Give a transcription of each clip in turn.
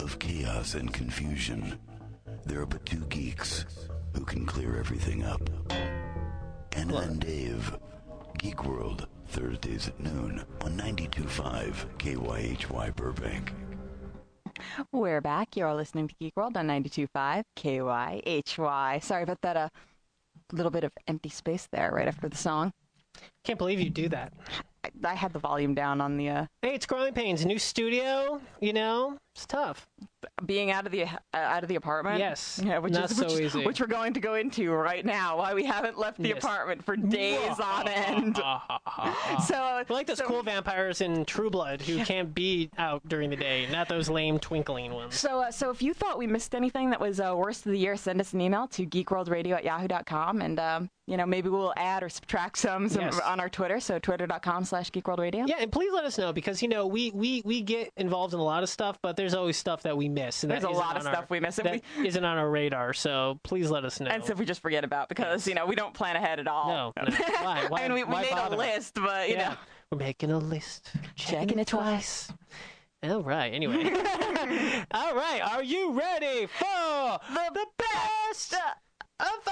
of chaos and confusion, there are but two geeks who can clear everything up. Anna and Dave, Geek World, Thursdays at noon on 92.5 KYHY Burbank. We're back. You're listening to Geek World on 92.5 KYHY. Sorry about that little bit of empty space there right after the song. Can't believe you do that. I had the volume down on the... Hey, it's Growing Pains, new studio, you know, it's tough. Being out of the apartment? Yes, yeah, which easy. Which we're going to go into right now, why we haven't left the apartment for days on end. We're like those cool vampires in True Blood who can't be out during the day, not those lame twinkling ones. So if you thought we missed anything that was worst of the year, send us an email to geekworldradio@yahoo.com, and maybe we'll add or subtract some on our Twitter, so twitter.com/geekworldradio. Yeah, and please let us know, because, we get involved in a lot of stuff, but there's always stuff that we miss. And there's a lot of stuff we miss. That isn't on our radar, so please let us know. And stuff we just forget about, because, we don't plan ahead at all. No. Why? I mean, we made a list, but, We're making a list. Checking it twice. All right, anyway. All right, are you ready for the best of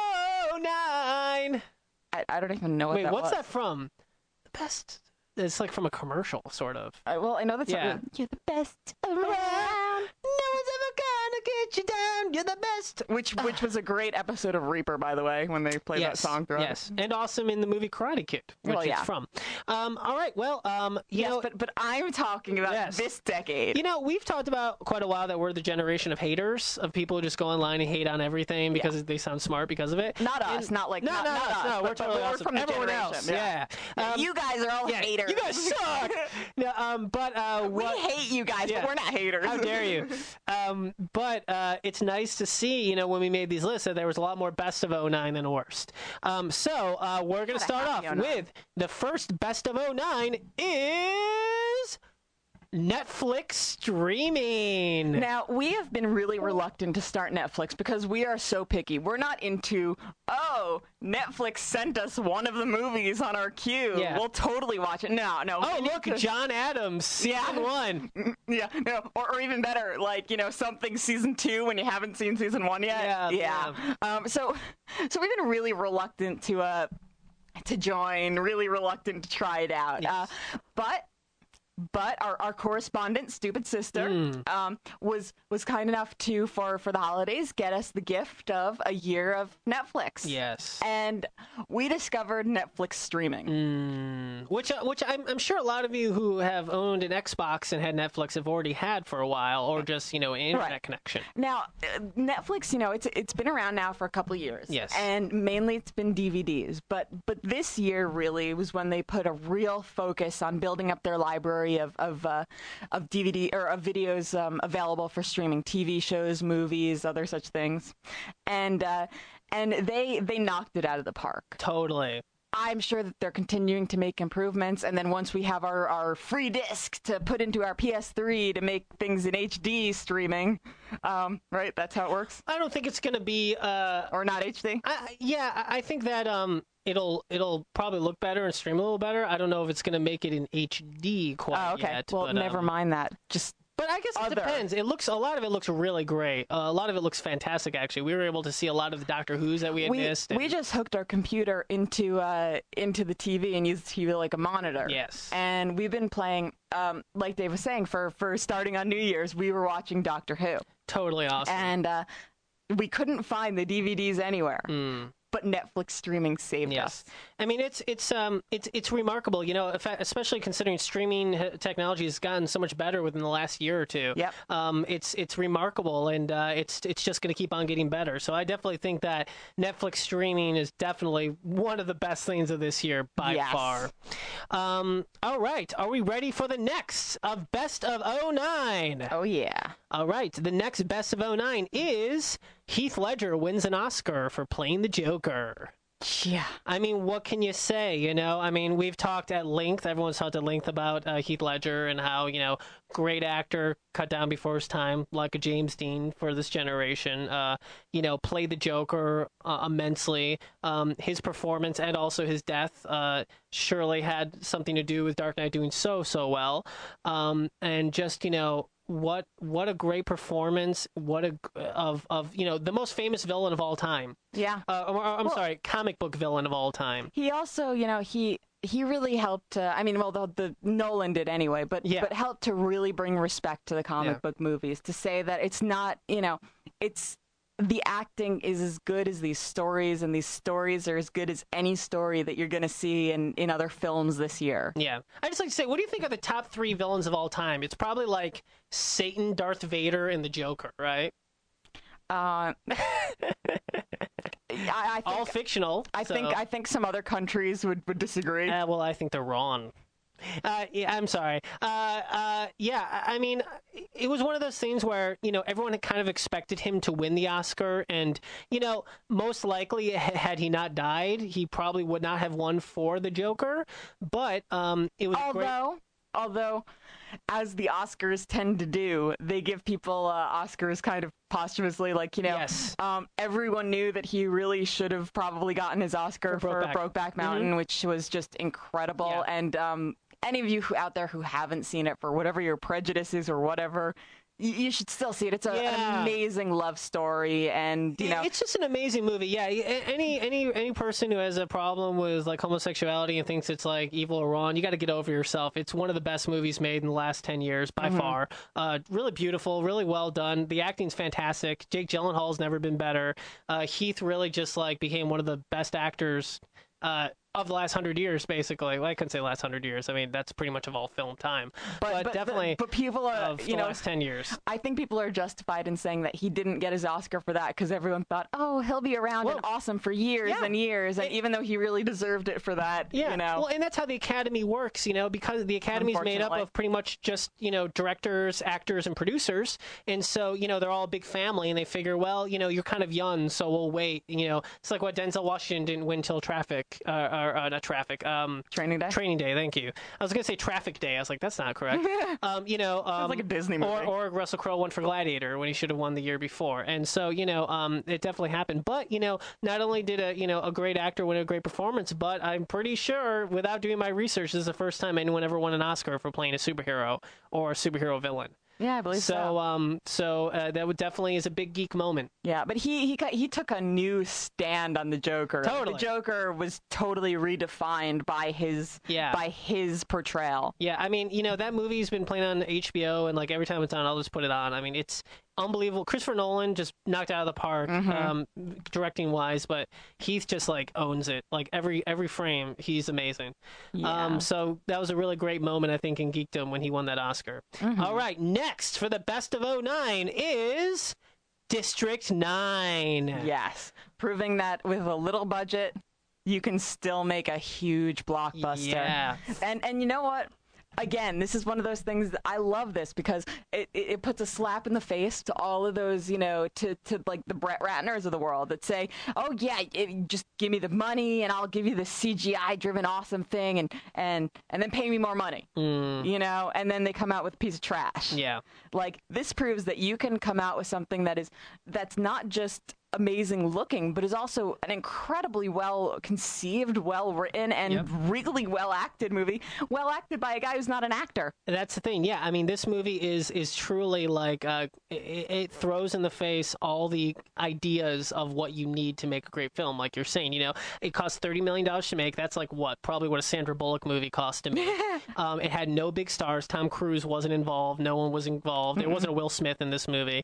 09? I don't even know what that was. Wait, what's that from? The best... It's like from a commercial, sort of. Well, I know that's you're the best around. No one's ever gonna get you down. You're the best. Which was a great episode of Reaper, by the way, when they played that song throughout. Yes, and awesome in the movie Karate Kid, which it's from. All right, well, but I'm talking about this decade. We've talked about quite a while that we're the generation of haters, of people who just go online and hate on everything because they sound smart because of it. Not us, not us. No, we're totally awesome. From everyone else. Yeah. You guys are all haters. You guys suck. We hate you guys, but we're not haters. How dare you? But it's nice to see, when we made these lists, that there was a lot more best of 09 than worst. So we're going to start off with the first best of 09 is... Netflix streaming. Now, we have been really reluctant to start Netflix because we are so picky. We're not into, Netflix sent us one of the movies on our queue. Yeah. We'll totally watch it. No. Oh, look, John Adams, season 1. Yeah, no, or even better, something season 2 when you haven't seen season 1 yet. Yeah. So we've been really reluctant to join, really reluctant to try it out. Yes. But our correspondent, Stupid Sister, was kind enough to, for the holidays, get us the gift of a year of Netflix. Yes. And we discovered Netflix streaming. Which I'm sure a lot of you who have owned an Xbox and had Netflix have already had for a while, or just, an internet connection. Now, Netflix, it's been around now for a couple of years. Yes. And mainly it's been DVDs. But this year really was when they put a real focus on building up their library of DVD or of videos available for streaming, TV shows, movies, other such things, and they knocked it out of the park. Totally. I'm sure that they're continuing to make improvements, and then once we have our free disc to put into our PS3 to make things in HD streaming, right? That's how it works. I don't think it's going to be or not HD. I think that it'll probably look better and stream a little better. I don't know if it's going to make it in HD quite yet. Well, but, never mind that. But I guess it depends. A lot of it looks really great. A lot of it looks fantastic, actually. We were able to see a lot of the Doctor Who's that we had missed. We just hooked our computer into the TV and used the TV like a monitor. Yes. And we've been playing, like Dave was saying, for starting on New Year's, we were watching Doctor Who. Totally awesome. And we couldn't find the DVDs anywhere. But Netflix streaming saved us. I mean, it's remarkable, especially considering streaming technology has gotten so much better within the last year or two. Yep. It's remarkable, and it's just going to keep on getting better. So I definitely think that Netflix streaming is definitely one of the best things of this year by far. All right, are we ready for the next of Best of 09? Oh yeah. All right, the next Best of 09 is Heath Ledger wins an Oscar for playing the Joker. Yeah. I mean, what can you say, I mean, we've talked at length, everyone's talked at length about Heath Ledger and how, great actor, cut down before his time, like a James Dean for this generation, played the Joker immensely. His performance and also his death surely had something to do with Dark Knight doing so well. And just, what a great performance. What a of the most famous villain of all time. Yeah. I'm sorry, comic book villain of all time. He also, he really helped. The Nolan did anyway, but helped to really bring respect to the comic book movies. To say that it's not, it's the acting is as good as these stories, and these stories are as good as any story that you're going to see in other films this year. Yeah. I just like to say, what do you think are the top 3 villains of all time? It's probably like Satan, Darth Vader, and the Joker, right? I think, all fictional. I think some other countries would disagree. Well, I think they're wrong. Yeah, I'm sorry. I mean, it was one of those things where, everyone had kind of expected him to win the Oscar, and, most likely, had he not died, he probably would not have won for the Joker, but it was Although, as the Oscars tend to do, they give people Oscars kind of posthumously, yes. Everyone knew that he really should have probably gotten his Oscar for Brokeback Mountain, which was just incredible. Yeah. And any of you out there who haven't seen it, for whatever your prejudice is or whatever, you should still see it. It's an amazing love story, and it's just an amazing movie. Yeah, any person who has a problem with homosexuality and thinks it's evil or wrong, you got to get over yourself. It's one of the best movies made in the last 10 years by far. Really beautiful, really well done. The acting's fantastic. Jake Gyllenhaal's never been better. Heath really just became one of the best actors of the last 100 years, basically. Well, I couldn't say last 100 years. I mean, that's pretty much of all film time. But definitely but people are, of the last 10 years. I think people are justified in saying that he didn't get his Oscar for that because everyone thought, oh, he'll be around and awesome for years and years. And even though he really deserved it for that, Well, and that's how the Academy works, because the Academy is made up of pretty much just, directors, actors, and producers. And so, they're all a big family, and they figure, well, you're kind of young, so we'll wait. It's like what Denzel Washington didn't win till not Traffic. Training Day? Training Day, thank you. I was going to say Traffic Day. I was like, that's not correct. Sounds like a Disney movie. Or Russell Crowe won for Gladiator when he should have won the year before. And so, it definitely happened. But, not only did a great actor win a great performance, but I'm pretty sure, without doing my research, this is the first time anyone ever won an Oscar for playing a superhero or a superhero villain. Yeah, I believe so. So that would definitely is a big geek moment. Yeah, but he took a new stand on the Joker. Totally. The Joker was totally redefined by his portrayal. Yeah, I mean, that movie's been playing on HBO, and every time it's on, I'll just put it on. I mean, it's unbelievable. Christopher Nolan just knocked it out of the park, directing wise, but Heath just owns it. Every frame, he's amazing. Yeah. So that was a really great moment, I think, in geekdom when he won that Oscar. All right, next for the best of 2009 is District 9. Yes, proving that with a little budget, you can still make a huge blockbuster. Yeah. And you know what? Again, this is one of those things that I love this because it puts a slap in the face to all of those, to the Brett Ratners of the world that say, oh yeah, just give me the money and I'll give you the CGI driven awesome thing and then pay me more money, and then they come out with a piece of trash. Yeah. This proves that you can come out with something that's not just amazing looking, but is also an incredibly well conceived, well written, and really well acted movie. Well acted by a guy who's not an actor. That's the thing. Yeah, I mean, this movie is truly it throws in the face all the ideas of what you need to make a great film. Like you're saying, it cost $30 million to make. That's probably what a Sandra Bullock movie cost to make. It had no big stars. Tom Cruise wasn't involved. No one was involved. There wasn't a Will Smith in this movie.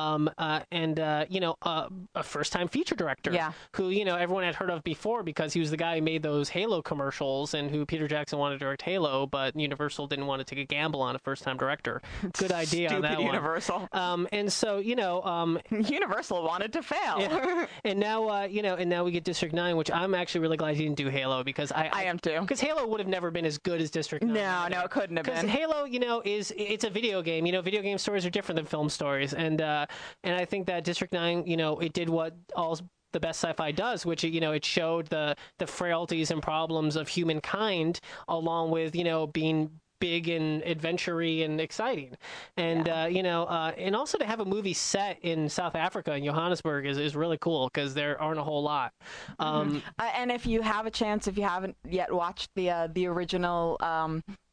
A first-time feature director who, everyone had heard of before because he was the guy who made those Halo commercials and who Peter Jackson wanted to direct Halo, but Universal didn't want to take a gamble on a first-time director. Good idea on that Universal. One. And so, Universal wanted to fail. Yeah. And now we get District 9, which I'm actually really glad he didn't do Halo because I am too. Because Halo would have never been as good as District 9. No, it couldn't have been. Because Halo, it's a video game. Video game stories are different than film stories. And I think that District 9, it did what all the best sci-fi does, which it showed the frailties and problems of humankind, along with being big and adventure-y and exciting, and and also to have a movie set in South Africa in Johannesburg is really cool because there aren't a whole lot. And if you have a chance, if you haven't yet watched the original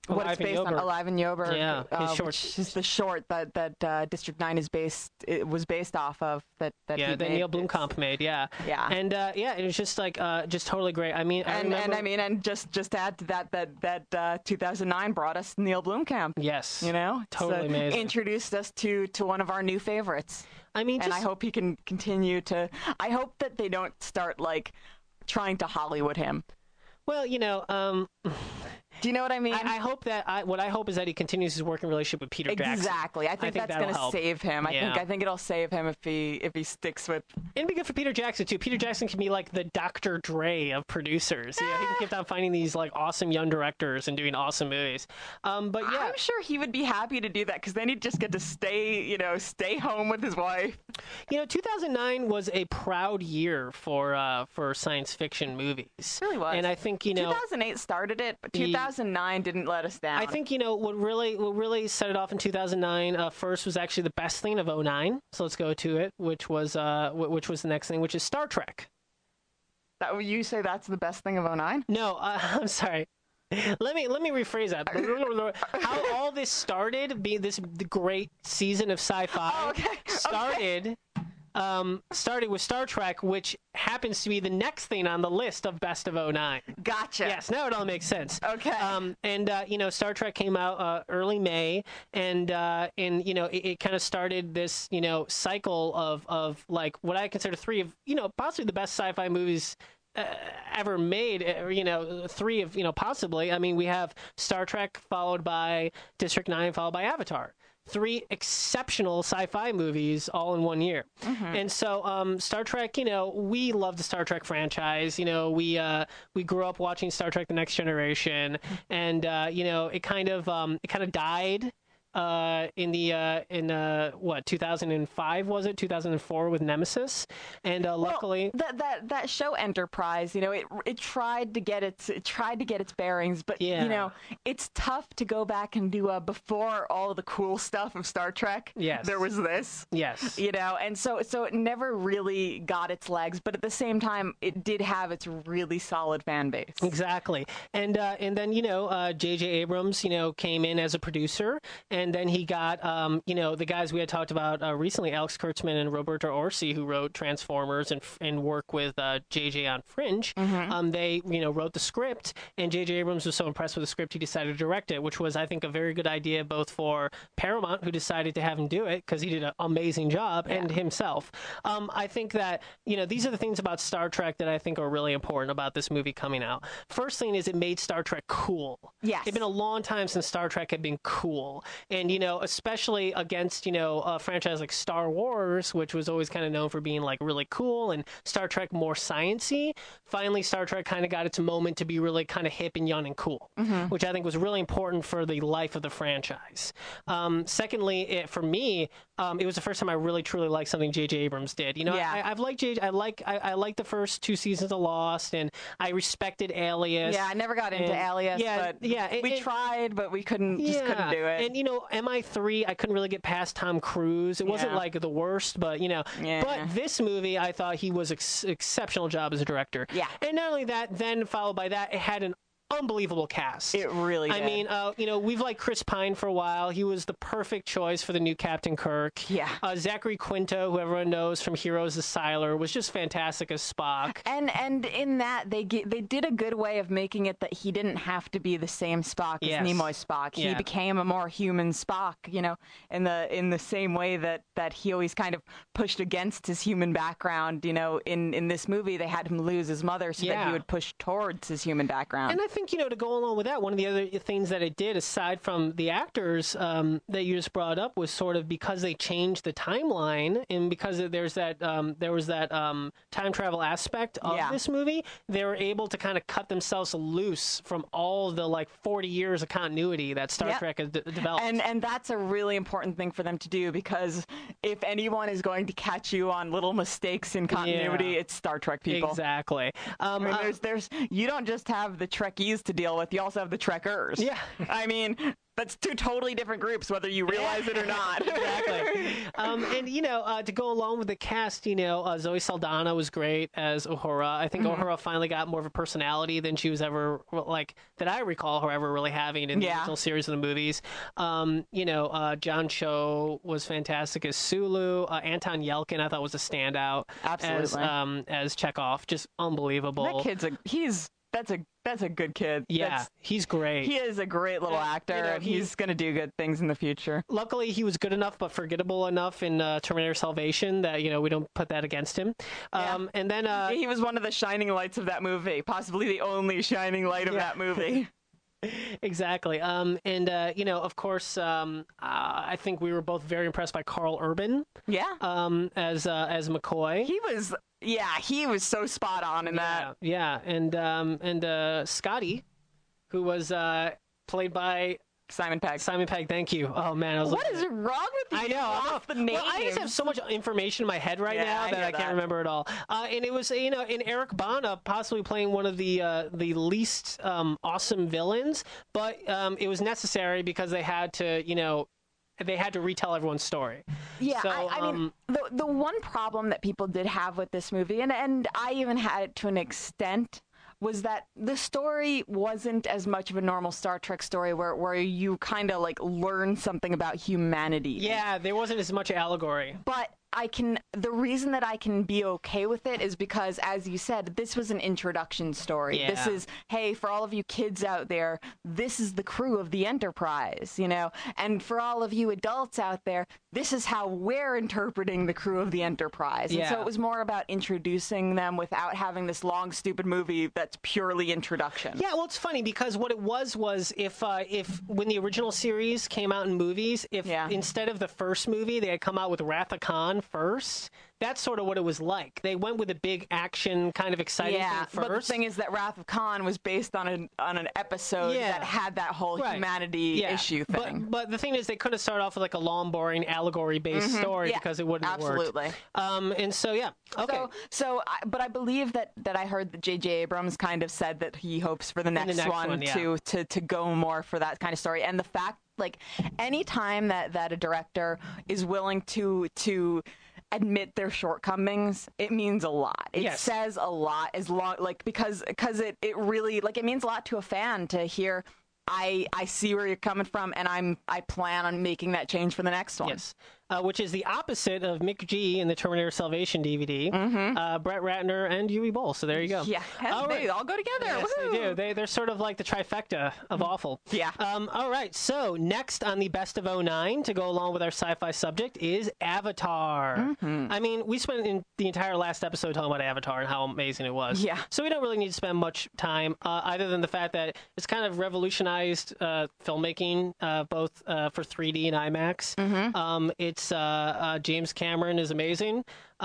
what it's based on, Alive and Joburg. Yeah, his short. Which is the short that District 9 was based off of. That that Neil Blomkamp made. Yeah. And it was just like just totally great. I mean, just add to that 2009 brought us Neil Blomkamp. Yes. Totally amazing. Introduced us to one of our new favorites. I mean, and I hope he can continue to. I hope that they don't start like trying to Hollywood him. Well, do you know what I mean? I hope that what I hope is that he continues his working relationship with Peter Jackson. Exactly. I think that's going to save him. Yeah. I think it'll save him if he sticks with. It'd be good for Peter Jackson too. Peter Jackson can be like the Dr. Dre of producers. He can keep on finding these like awesome young directors and doing awesome movies. But yeah, I'm sure he would be happy to do that because then he'd just get to stay home with his wife. 2009 was a proud year for science fiction movies. It really was. And I think 2008 started it, but 2009 didn't let us down. I think what really set it off in 2009 first was actually the best thing of 2009. So let's go to it, which was the next thing, which is Star Trek. You say that's the best thing of 2009? No, I'm sorry. Let me rephrase that. How all this started, being the great season of sci-fi, started with Star Trek, which happens to be the next thing on the list of best of 2009. Gotcha. Yes, now it all makes sense. Okay. Star Trek came out early May, and it kind of started this cycle of like what I consider three of possibly the best sci-fi movies ever made, three of possibly. I mean, we have Star Trek followed by District 9 followed by Avatar. Three exceptional sci-fi movies all in one year. Mm-hmm. And so Star Trek, we love the Star Trek franchise. We grew up watching Star Trek: The Next Generation, and it kind of died in 2005 was it 2004 with Nemesis, and luckily that show Enterprise, it tried to get its bearings, but it's tough to go back and do before all the cool stuff of Star Trek. Yes, there was this. Yes, and so it never really got its legs, but at the same time it did have its really solid fan base. Exactly, and then J.J. Abrams came in as a producer. And then he got, the guys we had talked about recently, Alex Kurtzman and Roberto Orci, who wrote Transformers and work with JJ on Fringe. Mm-hmm. They, wrote the script, and J.J. Abrams was so impressed with the script, he decided to direct it, which was, I think, a very good idea both for Paramount, who decided to have him do it because he did an amazing job, and himself. I think that, these are the things about Star Trek that I think are really important about this movie coming out. First thing is it made Star Trek cool. Yes. It's been a long time since Star Trek had been cool. And, especially against, a franchise like Star Wars, which was always kind of known for being like really cool, and Star Trek more science-y. Finally, Star Trek kind of got its moment to be really kind of hip and young and cool, which I think was really important for the life of the franchise. Secondly, for me, it was the first time I really truly liked something J.J. Abrams did. I've liked I like the first two seasons of Lost, and I respected Alias. Yeah, I never got into Alias, but we tried, but we couldn't do it. And MI3, I couldn't really get past Tom Cruise. It wasn't like the worst, but But this movie, I thought he was exceptional job as a director. Yeah. And not only that, then followed by that, it had an unbelievable cast. It really did. I mean, we've liked Chris Pine for a while. He was the perfect choice for the new Captain Kirk. Yeah. Zachary Quinto, who everyone knows from Heroes the Siler, was just fantastic as Spock. And in that, they did a good way of making it that he didn't have to be the same Spock as Nimoy's Spock. He became a more human Spock, in the same way that he always kind of pushed against his human background. In this movie, they had him lose his mother so that he would push towards his human background. And I think, to go along with that, one of the other things that it did, aside from the actors that you just brought up, was sort of because they changed the timeline, and because there was that time travel aspect of this movie, they were able to kind of cut themselves loose from all the 40 years of continuity that Star Trek has developed. And that's a really important thing for them to do, because if anyone is going to catch you on little mistakes in continuity, it's Star Trek people. Exactly. I mean, there's you don't just have the Trekkies to deal with, you also have the Trekkers. Yeah. I mean, That's two totally different groups, whether you realize it or not. Exactly. And, to go along with the cast, Zoe Saldana was great as Uhura. I think Uhura finally got more of a personality than she was ever, that I recall her ever really having in the original series of the movies. John Cho was fantastic as Sulu. Anton Yelkin, I thought, was a standout. Absolutely. As Chekhov. Just unbelievable. That kid's that's a good kid. Yeah, he's great. He is a great little actor, and he's going to do good things in the future. Luckily, he was good enough but forgettable enough in Terminator Salvation that, we don't put that against him. And then... he was one of the shining lights of that movie, possibly the only shining light of that movie. Exactly. Of course, I think we were both very impressed by Carl Urban. Yeah. As McCoy. He was so spot on in that. Yeah. And Scotty, who was played by Simon Pegg. Simon Pegg, thank you. Oh man, what is wrong with you? I know. Off the names. Well, I just have so much information in my head right now that I can't remember it all. And it was, in Eric Bana possibly playing one of the least awesome villains, but it was necessary because they had to, they had to retell everyone's story. Yeah, so, I mean, the one problem that people did have with this movie, and I even had it to an extent, was that the story wasn't as much of a normal Star Trek story where you kind of learn something about humanity. Yeah, there wasn't as much allegory. But the reason that I can be okay with it is because, as you said, this was an introduction story. Yeah. This is, hey, for all of you kids out there, this is the crew of the Enterprise, and for all of you adults out there, this is how we're interpreting the crew of the Enterprise. Yeah. And so it was more about introducing them without having this long, stupid movie that's purely introduction. Yeah, well, it's funny because what it was if when the original series came out in movies, instead of the first movie, they had come out with Wrath of Khan first, that's sort of what it was like. They went with a big action kind of exciting thing first. But the thing is that Wrath of Khan was based on an episode that had that whole humanity issue thing. But the thing is, they could have started off with a long, boring, allegory-based story because it wouldn't have worked. Absolutely. And so, okay. But I believe that I heard that J.J. Abrams kind of said that he hopes for the next one to go more for that kind of story. And the fact, any time that a director is willing to admit their shortcomings, it means a lot. It says a lot, as long because it really it means a lot to a fan to hear, I see where you're coming from, and I plan on making that change for the next one. Yes. Which is the opposite of Mick G in the Terminator Salvation DVD, Brett Ratner, and Uwe Boll. So there you go. Yeah, they all go together. Yes, Woo-hoo. they do. They're sort of like the trifecta of awful. Yeah. All right. So next on the Best of 09, to go along with our sci-fi subject, is Avatar. I mean, we spent the entire last episode talking about Avatar and how amazing it was. Yeah. So we don't really need to spend much time, other than the fact that it's kind of revolutionized filmmaking, both for 3D and IMAX. It's James Cameron is amazing.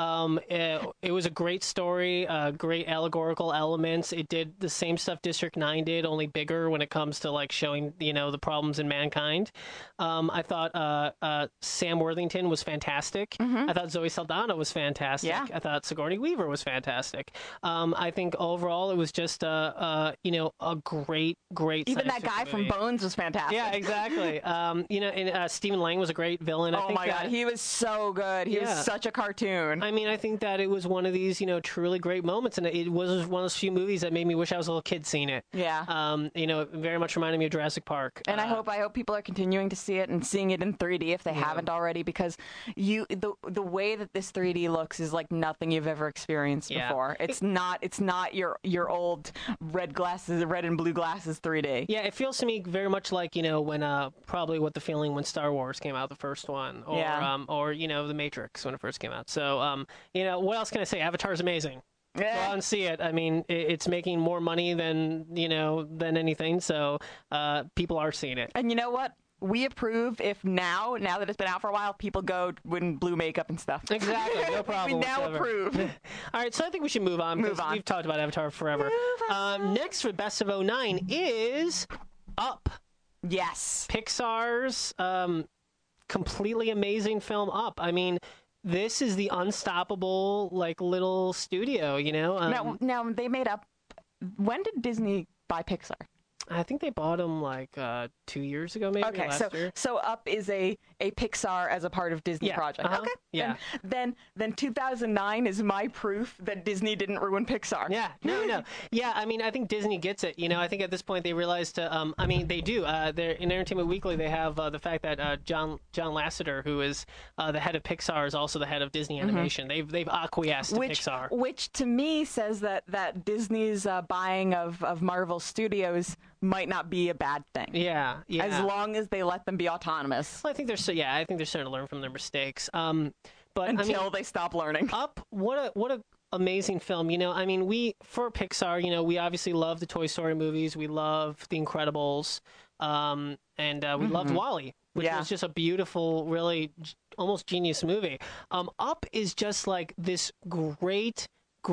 It was a great story, great allegorical elements. It did the same stuff District 9 did, only bigger when it comes to showing the problems in mankind. I thought Sam Worthington was fantastic. I thought Zoe Saldana was fantastic. Yeah. I thought Sigourney Weaver was fantastic. I think overall it was just a great even that guy from Bones was fantastic. Yeah, exactly. And Stephen Lang was a great villain. Oh my God, he was so good. He was such a cartoon. I mean, I think that it was one of these, truly great moments, and it was one of those few movies that made me wish I was a little kid seeing it. Yeah. It very much reminded me of Jurassic Park. And I hope people are continuing to see it and seeing it in 3D if they haven't already, because the way that this 3D looks is like nothing you've ever experienced before. It's not your old red and blue glasses 3D. Yeah, it feels to me very much like when probably what the feeling when Star Wars came out, the first one, or The Matrix when it first came out. So what else can I say? Avatar's amazing. Go out and see it. I mean, it's making more money than anything. So people are seeing it. And you know what? We approve if now that it's been out for a while, people go in blue makeup and stuff. Exactly, no problem. We now approve. All right, so I think we should move on. We've talked about Avatar forever. Next for Best of 09 is Up. Yes. Pixar's completely amazing film Up. I mean, this is the unstoppable little studio, Now they made Up. When did Disney buy Pixar? I think they bought them like 2 years ago, maybe. Okay, last year. so Up is a Pixar as a part of Disney Yeah, project. uh-huh, Okay, yeah. Then 2009 is my proof that Disney didn't ruin Pixar. Yeah, no. Yeah, I mean, I think Disney gets it. You know, I think at this point they realized, I mean, they do. They're in Entertainment Weekly, they have the fact that John Lasseter, who is the head of Pixar, is also the head of Disney Animation. They've acquiesced to Pixar. Which to me says that Disney's buying of Marvel Studios might not be a bad thing. Yeah. As long as they let them be autonomous. Well, I think they're starting to learn from their mistakes. But Until I mean, they stop learning. Up, what a amazing film. You know, I mean, for Pixar, you know, we obviously love the Toy Story movies, we love The Incredibles, and we loved WALL-E, which was just a beautiful, really almost genius movie. Up is just like this great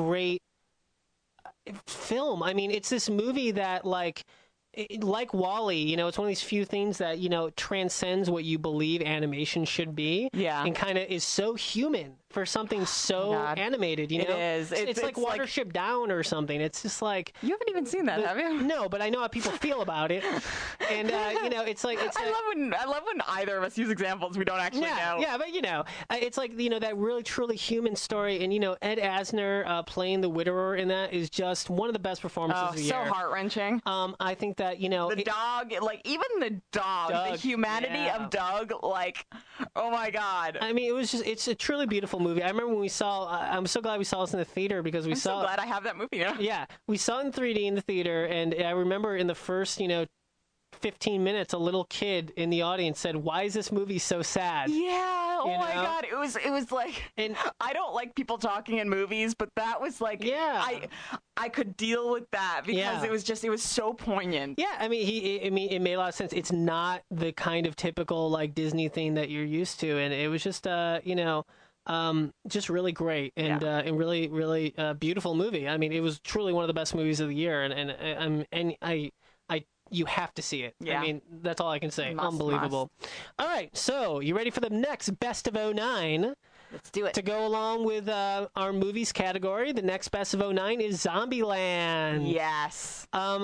film. I mean, it's this movie that like WALL-E, you know, it's one of these few things that, you know, transcends what you believe animation should be. Yeah. And kind of is so human for something so animated, you know? It is. It's like Watership Down or something. It's just like... You haven't even seen that, have you? No, but I know how people feel about it. And, you know, it's like... I love when either of us use examples we don't actually know. Yeah, but, you know, it's like, you know, that really, truly human story. And, you know, Ed Asner playing the Widower in that is just one of the best performances of the year. So heart-wrenching. I think that, you know... The dog, like, even the dog, the humanity of Doug, like, oh my God. I mean, it's a truly beautiful movie. I remember when we saw, I'm so glad we saw this in the theater because I'm so glad I have that movie now. Yeah, we saw it in 3D in the theater, and I remember in the first, you know, 15 minutes, a little kid in the audience said, "Why is this movie so sad?" Yeah, oh my God, it was like, and I don't like people talking in movies, but that was like, I could deal with that because it was so poignant. Yeah, I mean, it made a lot of sense. It's not the kind of typical like Disney thing that you're used to, and it was just, you know. Just really great and really, really beautiful movie. I mean, it was truly one of the best movies of the year, and you have to see it. Yeah. I mean, that's all I can say. Unbelievable. All right, so you ready for the next Best of 09? Let's do it. To go along with our movies category, the next Best of 09 is Zombieland. Yes.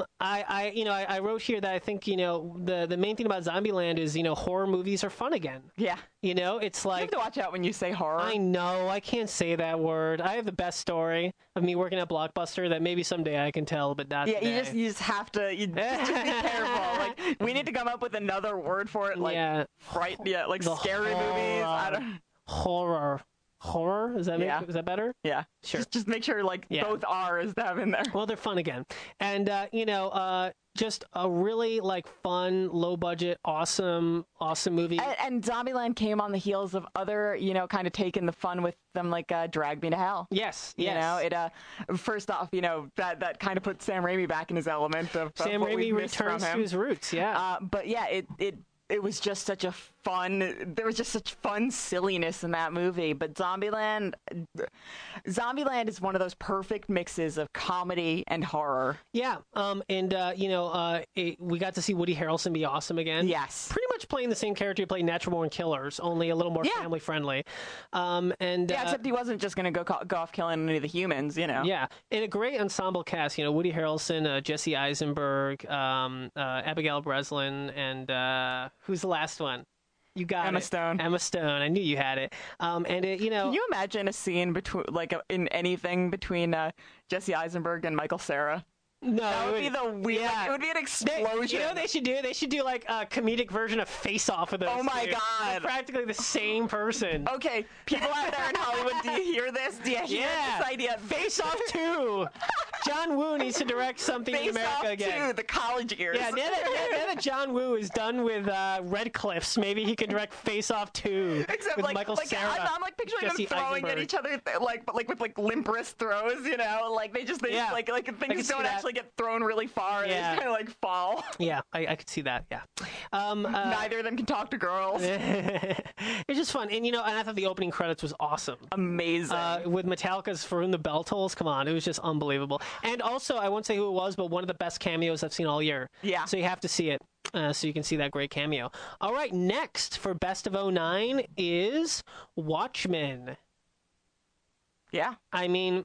I wrote here that I think, you know, the main thing about Zombieland is, you know, horror movies are fun again. Yeah. You know, it's like... You have to watch out when you say horror. I know. I can't say that word. I have the best story of me working at Blockbuster that maybe someday I can tell, but not today. You just have to just be careful. Like, we need to come up with another word for it, like like scary movies. I don't... Horror. Is that is that better? Yeah. Sure. Just make sure like both R's to have in there. Well, they're fun again. And you know, just a really like fun, low budget, awesome movie. And Zombieland came on the heels of other, you know, kind of taking the fun with them, like Drag Me to Hell. Yes. You know, it first off, you know, that kind of put Sam Raimi back in his element of Sam Raimi returns to his roots. Yeah. But yeah, it was just such a fun, there was just such fun silliness in that movie. But Zombieland is one of those perfect mixes of comedy and horror. Yeah, and you know, we got to see Woody Harrelson be awesome again. Yes. Pretty much playing the same character he played in Natural Born Killers, only a little more family friendly. Except he wasn't just going to go off killing any of the humans, you know. Yeah, and a great ensemble cast. You know, Woody Harrelson, Jesse Eisenberg, Abigail Breslin, and who's the last one? You got Emma Stone. Emma Stone. I knew you had it. And it, you know, can you imagine a scene between, like, in anything between Jesse Eisenberg and Michael Cera? No, that would be the weird. Yeah. Like, it would be an explosion. You know what they should do? They should do like a comedic version of Face Off with those. Oh my two. God! They're practically the same person. Okay, people out there in Hollywood, do you hear this? Do you hear this idea? Face Off 2. John Woo needs to direct something in America again. Face Off 2, the college years. Yeah, now that John Woo is done with Red Cliffs, maybe he can direct Face Off 2 Except with like, Michael Cera. I'm like picturing them throwing at each other, like with like limp wrist throws, you know, like they just like things don't actually get thrown really far. They just kind of like fall. Yeah, I could see that. Yeah. Neither of them can talk to girls. It's just fun, and you know, and I thought the opening credits was awesome, amazing. With Metallica's "For Whom the Bell Tolls." Come on, it was just unbelievable. And also, I won't say who it was, but one of the best cameos I've seen all year. Yeah. So you have to see it, so you can see that great cameo. All right, next for Best of 09 is Watchmen. Yeah. I mean,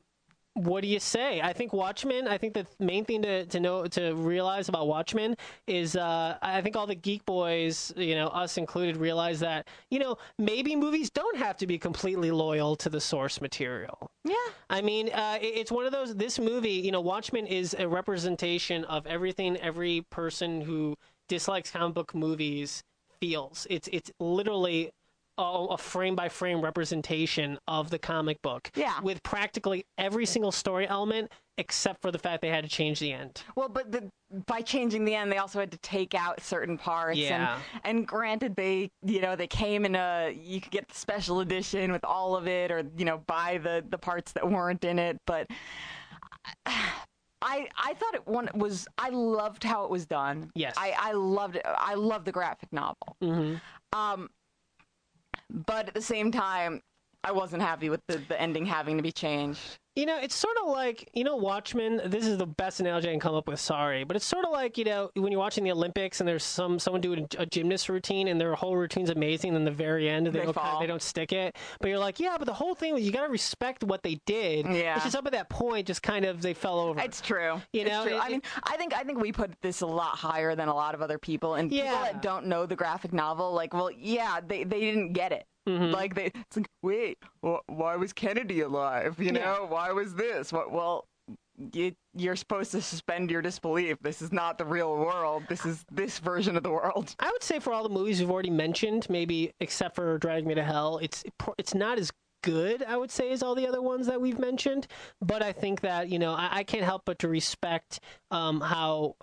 What do you say? I think Watchmen. I think the main thing to realize about Watchmen is I think all the geek boys, us included, realize that maybe movies don't have to be completely loyal to the source material. Yeah. I mean, it's one of those. This movie, Watchmen, is a representation of everything every person who dislikes comic book movies feels. It's literally a frame-by-frame representation of the comic book. Yeah. With practically every single story element, except for the fact they had to change the end. Well, but by changing the end, they also had to take out certain parts. Yeah. And granted, they came in you could get the special edition with all of it, or buy the parts that weren't in it. But I thought I loved how it was done. Yes. I loved it. I love the graphic novel. Mm-hmm. But at the same time, I wasn't happy with the ending having to be changed. It's sort of like, Watchmen, this is the best analogy I can come up with, sorry, but it's sort of like, when you're watching the Olympics and there's someone doing a gymnast routine and their whole routine's amazing, and then the very end, they don't stick it. But you're like, yeah, but the whole thing, you got to respect what they did. Yeah. It's just up at that point, just kind of, they fell over. It's true. It's true. I think we put this a lot higher than a lot of other people, and people that don't know the graphic novel, they didn't get it. Mm-hmm. It's like, wait, why was Kennedy alive? Why was this? You're supposed to suspend your disbelief. This is not the real world. This is this version of the world. I would say for all the movies we've already mentioned, maybe except for Drag Me to Hell, it's not as good, I would say, as all the other ones that we've mentioned. But I think that I can't help but to respect how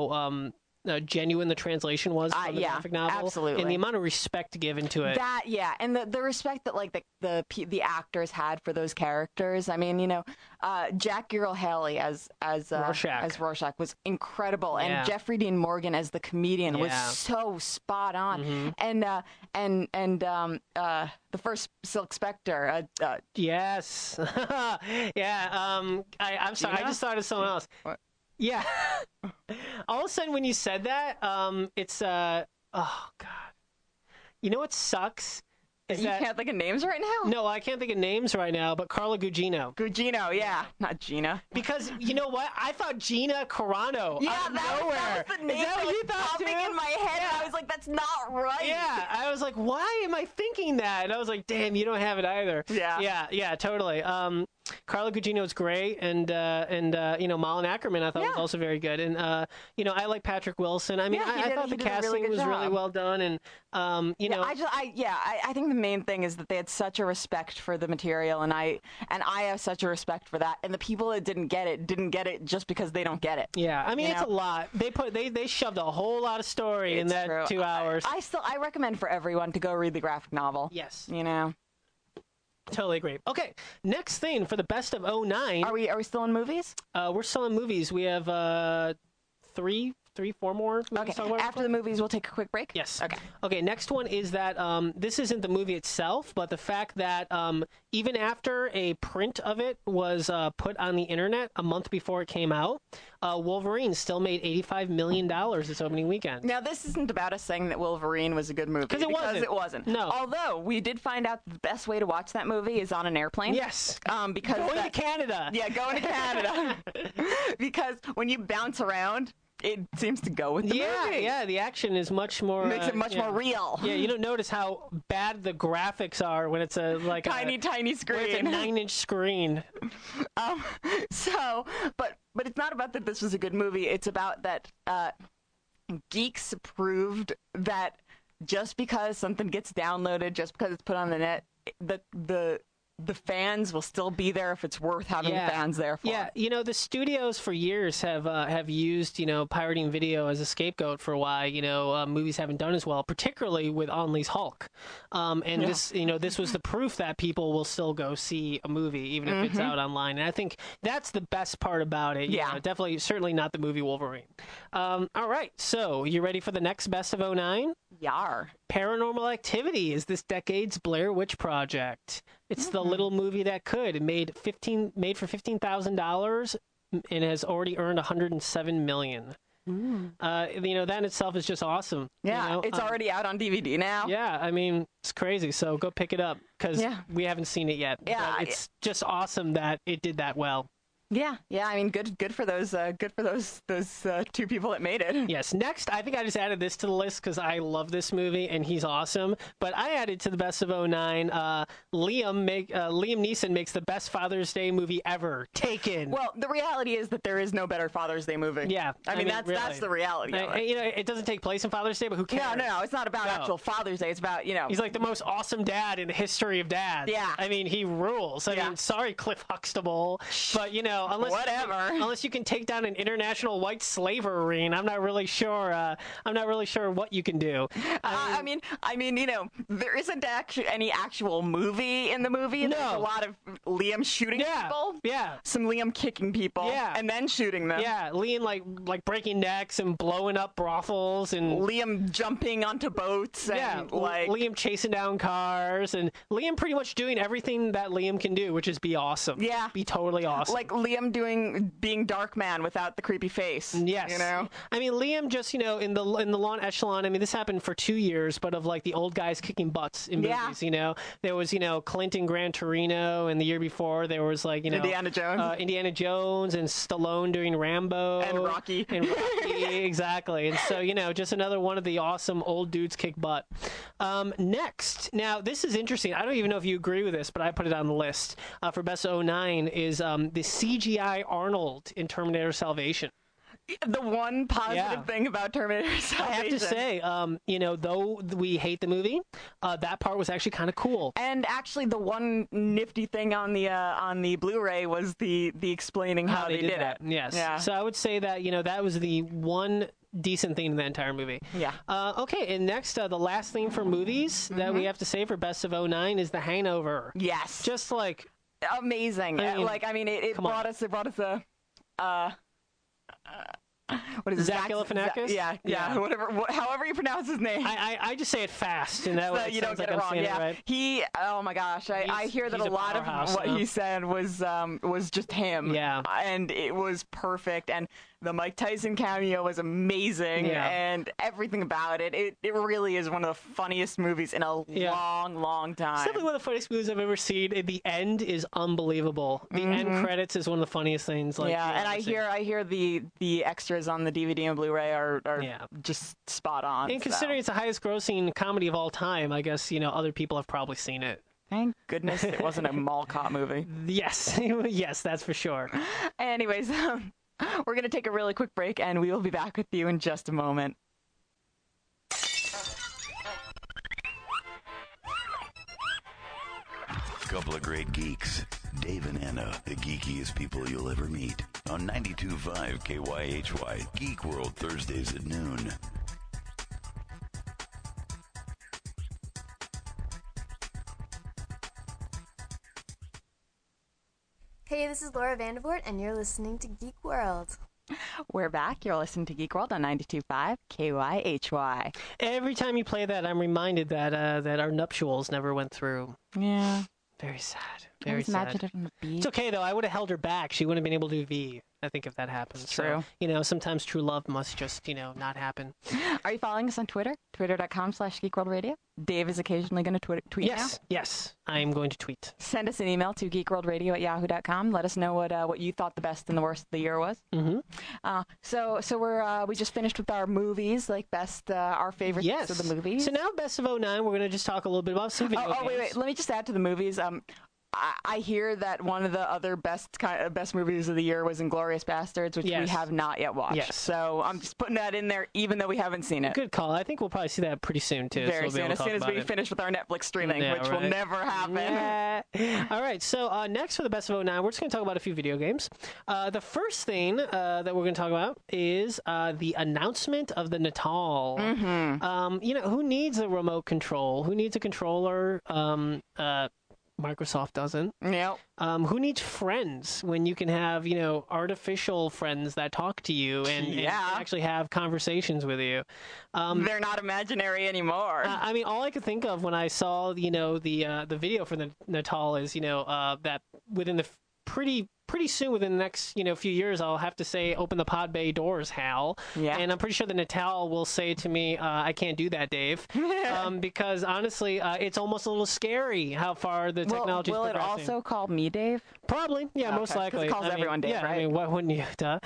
genuine the translation was from the graphic novel, absolutely, and the amount of respect given to it. And the respect that the actors had for those characters. I mean, Jack Gyllenhaal as Rorschach was incredible, and Jeffrey Dean Morgan as the comedian was so spot on. Mm-hmm. And the first Silk Spectre. Yes, yeah. I'm sorry, I just thought of someone else. What? Yeah. All of a sudden, when you said that, it's oh god. You know what sucks? You can't think of names right now? No, I can't think of names right now, but Carla Gugino. Gugino, yeah. Not Gina. Because, you know what? I thought Gina Carano. Yeah, that was the name that was popping in my head, and I was like, that's not right. Yeah, I was like, why am I thinking that? And I was like, damn, you don't have it either. Yeah, totally. Carla Gugino is great, and Malin Ackerman I thought was also very good, and I like Patrick Wilson. I mean, I thought the casting was really well done, and I think the main thing is that they had such a respect for the material, and I have such a respect for that, and the people that didn't get it just because they don't get it. Yeah, I mean, it's a lot. They shoved a whole lot of story in that 2 hours. I recommend for everyone to go read the graphic novel. Yes. Totally agree. Okay, next thing for the best of 09. Are we still in movies? We're still in movies. We have 4 more. Okay. After the movies, we'll take a quick break? Yes. Okay. Okay, next one is that this isn't the movie itself, but the fact that even after a print of it was put on the internet a month before it came out, Wolverine still made $85 million this opening weekend. Now, this isn't about us saying that Wolverine was a good movie. Because it wasn't. No. Although, we did find out the best way to watch that movie is on an airplane. Yes. Because going to Canada. Yeah, going to Canada. Because when you bounce around, it seems to go with the movie. Yeah, the action is much more... Makes it much more real. Yeah, you don't notice how bad the graphics are when it's a tiny screen. When it's a 9-inch screen. But it's not about that this was a good movie. It's about that geeks proved that just because something gets downloaded, just because it's put on the net, the fans will still be there if it's worth having fans there for. Yeah, the studios for years have used, pirating video as a scapegoat for why, movies haven't done as well, particularly with Ang Lee's Hulk. This was the proof that people will still go see a movie, even if it's out online. And I think that's the best part about it. Definitely, certainly not the movie Wolverine. All right, so you ready for the next best of 09? Yar. Paranormal Activity is this decade's Blair Witch Project. It's the little movie that could. It made for $15,000 and has already earned $107 million. That in itself is just awesome. Yeah, it's already out on DVD now. Yeah, I mean, it's crazy. So go pick it up because we haven't seen it yet. Yeah, but it's just awesome that it did that well. Yeah, I mean, good for those two people that made it. Yes. Next, I think I just added this to the list because I love this movie and he's awesome. But I added to the best of '09. Liam Neeson makes the best Father's Day movie ever. Taken. Well, the reality is that there is no better Father's Day movie. Yeah, I mean that's really. the reality of it. You know, it doesn't take place on Father's Day, but who cares? No, it's not about actual Father's Day. It's about, you know. He's like the most awesome dad in the history of dads. Yeah. I mean, he rules. I mean, sorry, Cliff Huxtable, but you know, unless you can take down an international white slavery ring, I'm not really sure. What you can do. I mean, you know, there isn't actually any actual movie in the movie. No. There's a lot of Liam shooting people. Yeah. Some Liam kicking people. Yeah. And then shooting them. Yeah, Liam like breaking necks and blowing up brothels and Liam jumping onto boats. And, Liam chasing down cars and Liam pretty much doing everything that Liam can do, which is be awesome. Yeah. Be totally awesome. Like Liam being Darkman without the creepy face. Yes. You know? I mean, Liam just, you know, in the lawn echelon, I mean, this happened for 2 years, but of like the old guys kicking butts in movies, you know? There was, you know, Clinton Gran Torino, and the year before there was like, you know, Indiana Jones and Stallone doing Rambo. And Rocky. Exactly. And so, you know, just another one of the awesome old dudes kick butt. Next, now this is interesting. I don't even know if you agree with this, but I put it on the list for best of '09 is the CGI Arnold in Terminator Salvation. The one positive thing about Terminator Salvation. I have to say, you know, though we hate the movie, that part was actually kind of cool. And actually, the one nifty thing on the Blu-ray was the explaining how they did it. Yes. Yeah. So I would say that, you know, that was the one decent thing in the entire movie. Yeah. Okay, and next, the last thing for movies that we have to say for best of '09 is The Hangover. Yes. Just like amazing. I mean, it brought us a. What is it? Zach Galifianakis? Yeah. Whatever. However you pronounce his name. I just say it fast, and that way you don't get it wrong. Yeah. Right. He. Oh my gosh. I hear that a lot of what he said was just him. Yeah. And it was perfect. And the Mike Tyson cameo was amazing. Yeah. And everything about it. It really is one of the funniest movies in a long time. It's definitely one of the funniest movies I've ever seen. The end is unbelievable. The end credits is one of the funniest things. Like, and I hear the extras on the DVD and Blu-ray are just spot on. And considering it's the highest grossing comedy of all time, I guess, you know, other people have probably seen it. Thank goodness it wasn't a mall cop movie. Yes. Yes, that's for sure. Anyways, we're going to take a really quick break, and we will be back with you in just a moment. Couple of great geeks. Dave and Anna, the geekiest people you'll ever meet. On 92.5 KYHY, Geek World, Thursdays at noon. Hey, this is Laura Vandervoort, and you're listening to Geek World. We're back. You're listening to Geek World on 92.5 KYHY. Every time you play that, I'm reminded that our nuptials never went through. Yeah. Very sad. Very sad. Imagine it on the beach. It's okay, though. I would have held her back. She wouldn't have been able to do V, I think, if that happens. True. So, you know, sometimes true love must just, you know, not happen. Are you following us on Twitter? Twitter.com/GeekWorldRadio? Dave is occasionally going to tweet now? Yes. I am going to tweet. Send us an email to geekworldradio@yahoo.com. Let us know what you thought the best and the worst of the year was. Mm-hmm. So we just finished with our movies, like best, our favorites of the movies. So now best of '09, we're going to just talk a little bit about some video games. Wait. Let me just add to the movies. I hear that one of the other best movies of the year was Inglourious Basterds, which we have not yet watched. Yes. So I'm just putting that in there, even though we haven't seen it. Good call. I think we'll probably see that pretty soon, too. Very soon, as soon as we finish with our Netflix streaming, which will never happen. Yeah. All right, so next for the best of '09, we're just going to talk about a few video games. The first thing that we're going to talk about is the announcement of the Natal. Mm-hmm. You know, who needs a remote control? Who needs a controller? Microsoft doesn't. Yep. Who needs friends when you can have, you know, artificial friends that talk to you and actually have conversations with you? They're not imaginary anymore. I mean, all I could think of when I saw, you know, the video for the Natal is, you know, that within the pretty pretty soon, within the next few years, I'll have to say, open the pod bay doors, Hal. Yeah. And I'm pretty sure that Natal will say to me, I can't do that, Dave, because honestly, it's almost a little scary how far the technology is progressing. Will it also call me Dave? Probably, yeah, Okay. most likely. It calls everyone Dave, yeah, right? I mean, why wouldn't you? Duh.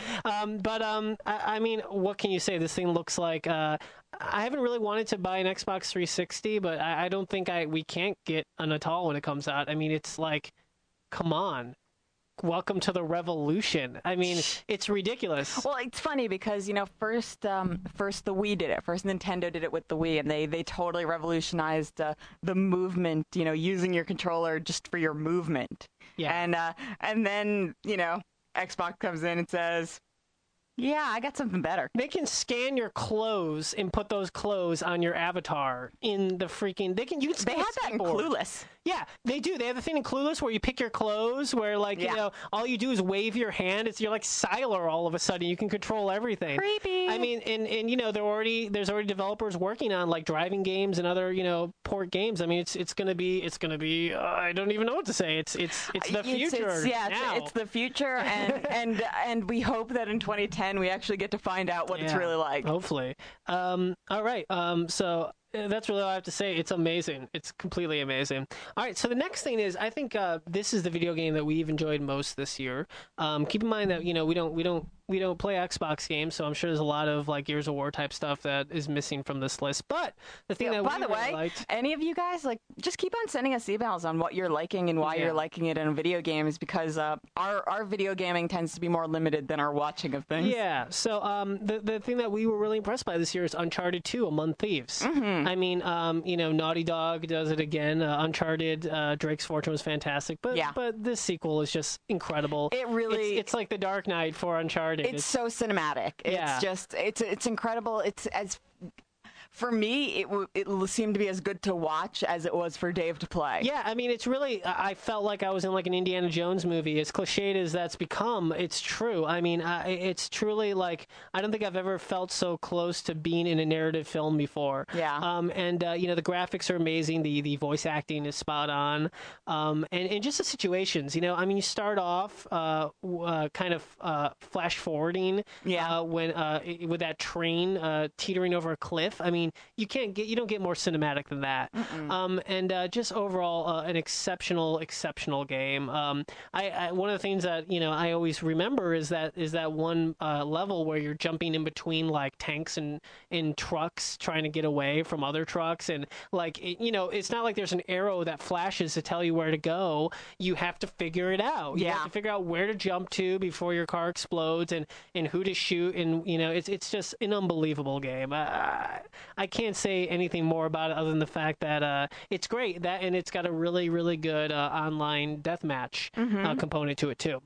I mean, what can you say? This thing looks like. I haven't really wanted to buy an Xbox 360, but I don't think we can't get a Natal when it comes out. I mean, it's like, come on. Welcome to the revolution. I mean, it's ridiculous. Well, it's funny because first the Wii did it. First Nintendo did it with the Wii, and they totally revolutionized the movement. Using your controller just for your movement. Yeah. And then Xbox comes in and says, "Yeah, I got something better." They can scan your clothes and put those clothes on your avatar in the freaking. They They had that in Clueless. Yeah, they do. They have the thing in Clueless where you pick your clothes, where all you do is wave your hand. You're like Siler all of a sudden. You can control everything. Creepy. I mean, and there's already developers working on like driving games and other port games. I mean, it's gonna be I don't even know what to say. It's the future. It's the future, and we hope that in 2010 we actually get to find out what it's really like. Hopefully. All right. So. That's really all I have to say. It's amazing. It's completely amazing. All right, so the next thing is, I think this is the video game that we've enjoyed most this year. Keep in mind that we don't play Xbox games, so I'm sure there's a lot of like Gears of War type stuff that is missing from this list. But the thing that by the way, liked, any of you guys just keep on sending us emails on what you're liking and why you're liking it in video games, because our video gaming tends to be more limited than our watching of things. Yeah. So the thing that we were really impressed by this year is Uncharted 2: Among Thieves. Mm-hmm. I mean, Naughty Dog does it again. Uncharted, Drake's Fortune was fantastic, but this sequel is just incredible. It really, it's like the Dark Knight for Uncharted. It's so cinematic. It's just it's incredible. For me, it seemed to be as good to watch as it was for Dave to play. Yeah, I mean, it's really, I felt like I was in like an Indiana Jones movie. As cliched as that's become, it's true. I mean, it's truly like, I don't think I've ever felt so close to being in a narrative film before. Yeah. The graphics are amazing. The voice acting is spot on. And just the situations, I mean, you start off kind of flash forwarding when with that train teetering over a cliff. I mean, you don't get more cinematic than that. Just overall an exceptional game. One of the things that I always remember is that one level where you're jumping in between like tanks and trucks trying to get away from other trucks, and like it's not like there's an arrow that flashes to tell you where to go. You have to figure it out. You have to figure out where to jump to before your car explodes, and who to shoot, and it's just an unbelievable game. I can't say anything more about it other than the fact that it's great, and it's got a really, really good online deathmatch component to it too.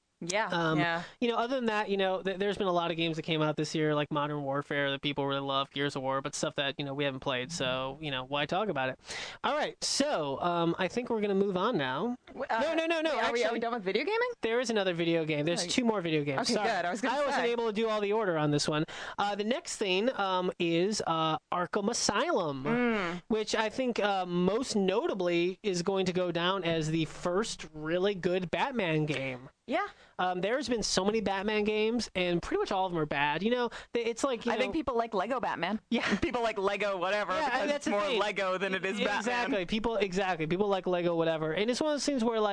Other than that, there's been a lot of games that came out this year, like Modern Warfare, that people really love, Gears of War, but stuff that we haven't played. So why talk about it? All right, so I think we're gonna move on now. No. Wait, are we done with video gaming? There is another video game. There's two more video games. Okay, Sorry. good. I wasn't able to do all the order on this one. The next thing is Arkham Asylum, which I think most notably is going to go down as the first really good Batman game. Yeah. There's been so many Batman games, and pretty much all of them are bad. It's like I think people like Lego Batman. Yeah, people like Lego whatever. Yeah, because that's it's more Lego than it is Batman. People like Lego whatever, and it's one of those things where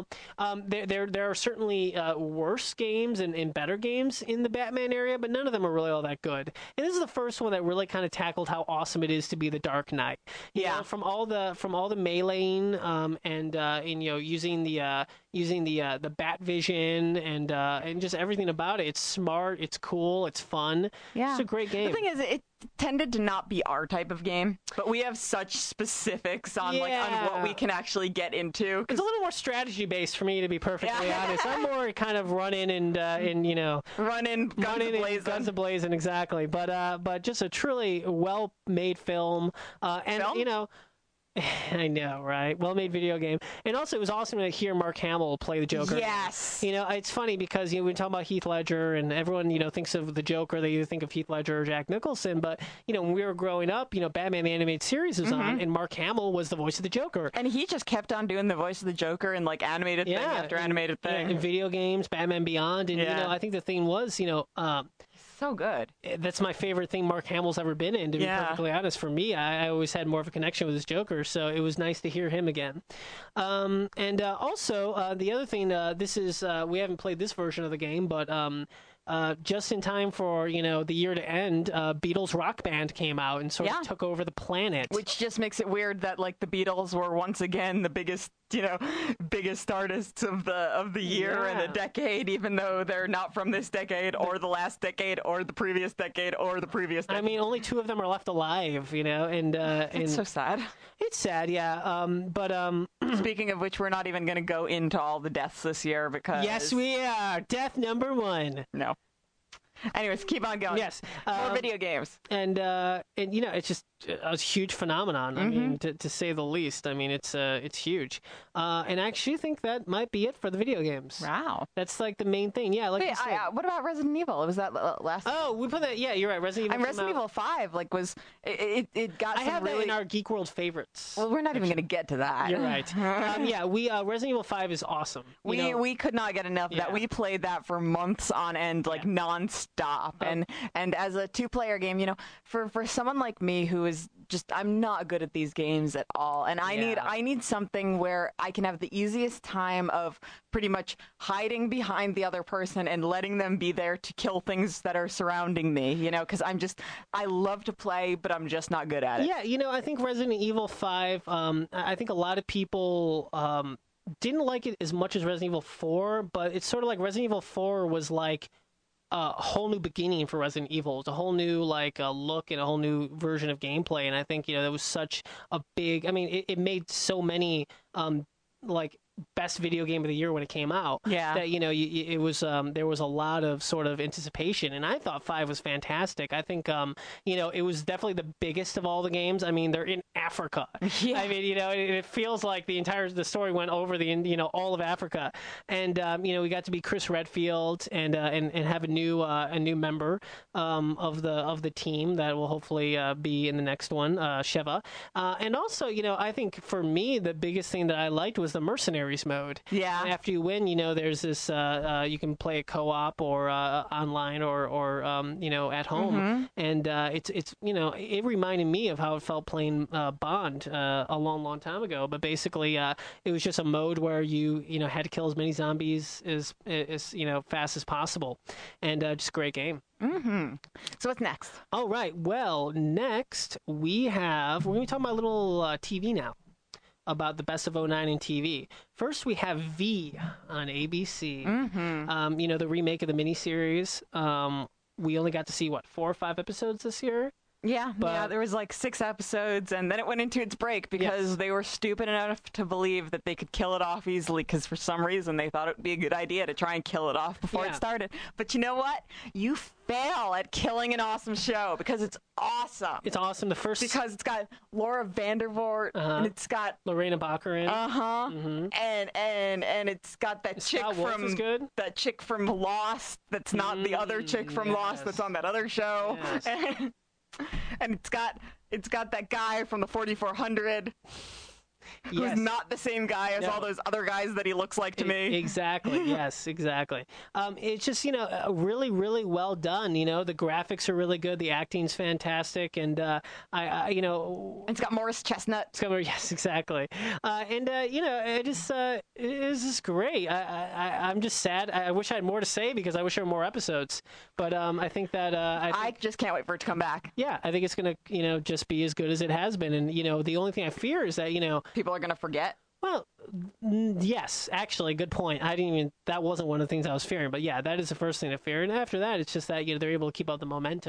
there are certainly worse games and better games in the Batman area, but none of them are really all that good. And this is the first one that really kind of tackled how awesome it is to be the Dark Knight. You know, from all the meleeing and using the Bat Vision and just everything about it. It's smart, it's cool, it's fun. Yeah. It's a great game. The thing is, it tended to not be our type of game, but we have such specifics on on what we can actually get into. It's a little more strategy based for me, to be perfectly honest. I'm more kind of run in guns a-blazing, exactly. But just a truly well made film, I know, right? Well-made video game. And also, it was awesome to hear Mark Hamill play the Joker. Yes. You know, it's funny because, you know, we talk about Heath Ledger and everyone, you know, thinks of the Joker. They either think of Heath Ledger or Jack Nicholson. But, you know, when we were growing up, you know, Batman the Animated Series was on, and Mark Hamill was the voice of the Joker. And he just kept on doing the voice of the Joker in, like, animated thing after animated thing. In video games, Batman Beyond. And, you know, I think the thing was, you know... so good. That's my favorite thing Mark Hamill's ever been in, to be perfectly honest. For me, I always had more of a connection with his Joker, so it was nice to hear him again. And also, the other thing, this is, we haven't played this version of the game, but just in time for, you know, the year to end, Beatles Rock Band came out and sort of took over the planet. Which just makes it weird that, like, the Beatles were once again the biggest, you know, biggest artists of the year and the decade, even though they're not from this decade or the last decade or the previous decade or the previous decade. I mean, only 2 of them are left alive, you know, and it's so sad. It's sad, yeah. But speaking of which, we're not even going to go into all the deaths this year because yes, we are. Death number 1. No. Anyways, keep on going. Yes. More video games. And you know, it's just a huge phenomenon. I mean, to say the least. I mean, it's huge. And I actually think that might be it for the video games. Wow. That's like the main thing. Yeah. Like wait, what about Resident Evil? Was that last? Oh, we put that. Yeah, you're right. Resident Evil 5 like was it got. I have that in our Geek World favorites. Well, we're not even going to get to that. You're right. Yeah, we Resident Evil 5 is awesome. We could not get enough of that. We played that for months on end, like nonstop. And as a 2-player game, you know, for someone like me who is just, I'm not good at these games at all, and I need something where I can have the easiest time of pretty much hiding behind the other person and letting them be there to kill things that are surrounding me, you know, because I love to play, but I'm just not good at it. Yeah, you know, I think Resident Evil 5, I think a lot of people didn't like it as much as Resident Evil 4, but it's sort of like Resident Evil 4 was like a whole new beginning for Resident Evil. It's a whole new like look and a whole new version of gameplay, and I think, you know, that was such a big. I mean, it made so many like best video game of the year when it came out. Yeah. That, you know, it was there was a lot of sort of anticipation, and I thought 5 was fantastic. I think you know, it was definitely the biggest of all the games. I mean, they're in Africa. Yeah. I mean, you know, it feels like the story went over you know, all of Africa, and you know, we got to be Chris Redfield and have a new member of the team that will hopefully be in the next one, Sheva, and also, you know, I think for me the biggest thing that I liked was the mercenary mode. Yeah. And after you win, you know, there's this you can play a co-op or online or you know, at home, and it's you know, it reminded me of how it felt playing Bond a long time ago. But basically, it was just a mode where you know, had to kill as many zombies as you know, fast as possible, and just a great game. So what's next? All right. Well, next we're going to be talking about a little TV now. About the best of 09 in TV. First, we have V on ABC. You know, the remake of the miniseries. We only got to see, 4 or 5 episodes this year? Yeah, there was like 6 episodes, and then it went into its break because they were stupid enough to believe that they could kill it off easily, because for some reason they thought it would be a good idea to try and kill it off before it started. But you know what? You fail at killing an awesome show, because it's awesome. It's awesome. Because it's got Laura Vandervoort, and it's got Lorena Baccarin. And it's got that chick from Lost. That's not the other chick from Lost that's on that other show. Yes. And it's got that guy from the 4400 who's not the same guy as all those other guys that he looks like to me. Exactly. Yes, exactly. It's just, you know, really, really well done. You know, the graphics are really good. The acting's fantastic. And, I you know... It's got Morris Chestnut. Yes, exactly. And, you know, it is just great. I'm just sad. I wish I had more to say, because I wish there were more episodes. But I think that... I just can't wait for it to come back. Yeah, I think it's going to, you know, just be as good as it has been. And, you know, the only thing I fear is that, you know... People are going to forget. Well, yes, actually, good point. That wasn't one of the things I was fearing, but yeah, that is the first thing to fear. And after that, it's just that, you know, they're able to keep up the momentum.